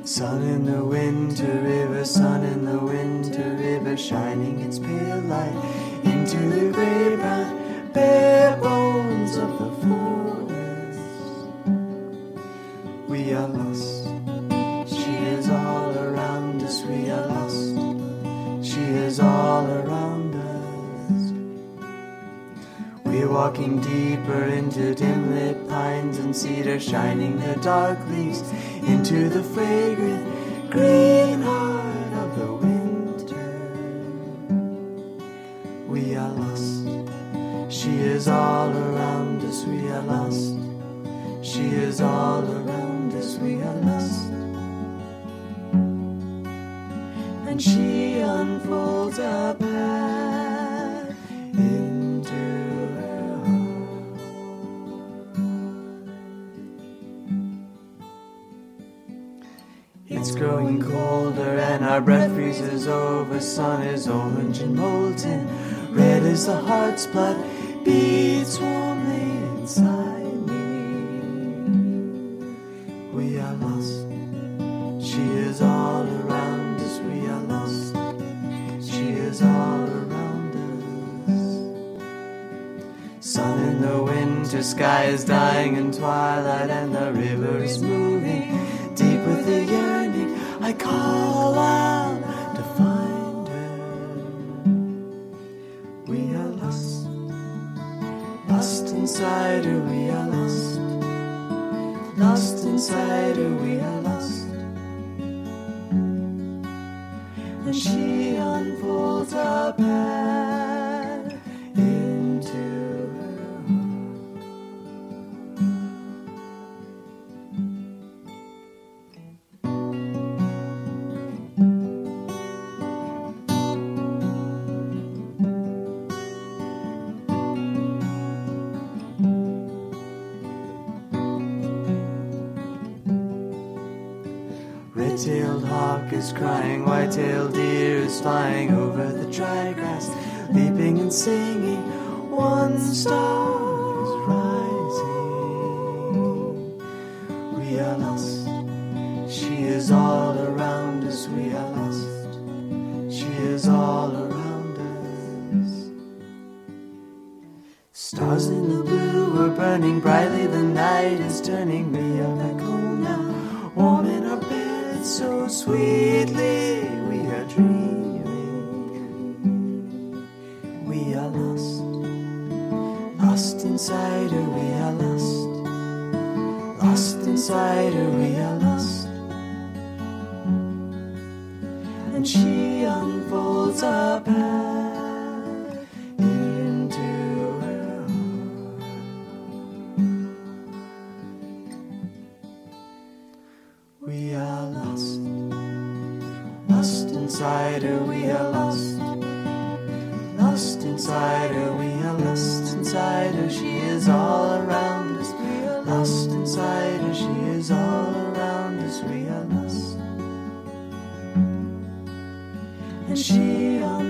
Sun in the winter river, sun in the winter river, shining its pale light into the grey brown bare bones of the forest. We are lost, she is all around us, we are lost, she is all around us. We're walking deeper into dim-lit pines and cedar, shining their dark leaves into the fragrant green heart of the winter. We are lost, she is all around us, we are lost, she is all around us, we are lost. And she unfolds a path into her heart. It's growing colder and our breath freezes over. Sun is orange and molten, red as the heart's blood beats warmly inside me. We are lost, she is all around us, we are lost, she is all around us. Sun in the winter sky is dying in twilight, and the river is moving deep with a yearning. I call out to find her. We are lost, lost inside her, we are lost, lost inside her, we are lost. And she unfolds a path into her heart. Red-tailed hawk is crying, white-tailed deer is flying over the dry grass, leaping and singing. One star is rising. We are lost, she is all around us, we are lost, she is all around us. Stars in the blue are burning brightly, the night is turning. We are back home now, warm in our bed, so sweetly we are dreaming. We are lost, lost inside her, we are lost, lost inside her, we are lost. And she unfolds a path into her heart. We are lost, lost inside her, we are lost, lost inside her, we are lost inside her, she is all around us, we are lost inside her, she is all around us, we are lost. And she